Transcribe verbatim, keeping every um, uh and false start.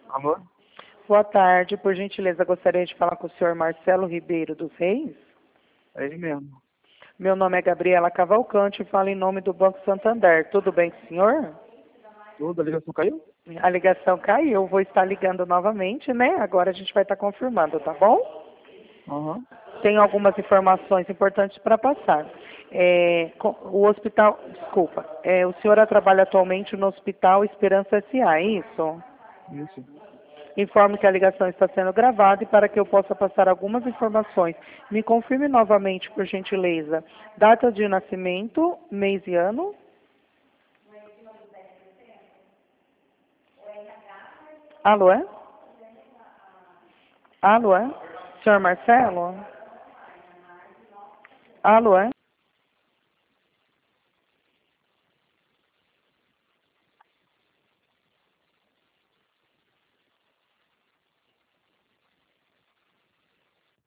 Alô? Boa tarde, por gentileza, gostaria de falar com o senhor Marcelo Ribeiro dos Reis. É ele mesmo. Meu nome é Gabriela Cavalcante e falo em nome do Banco Santander. Tudo bem com o senhor? Tudo, a ligação caiu? A ligação caiu, vou estar ligando novamente, né? Agora a gente vai estar confirmando, tá bom? Aham. Tenho algumas informações importantes para passar. É, co- o hospital, desculpa, é, o senhor trabalha atualmente no Hospital Esperança S A, é isso? Isso. Informo que a ligação está sendo gravada e para que eu possa passar algumas informações, me confirme novamente, por gentileza, data de nascimento, mês e ano. Alô, é? Alô, é? Senhor Marcelo? Alô, é?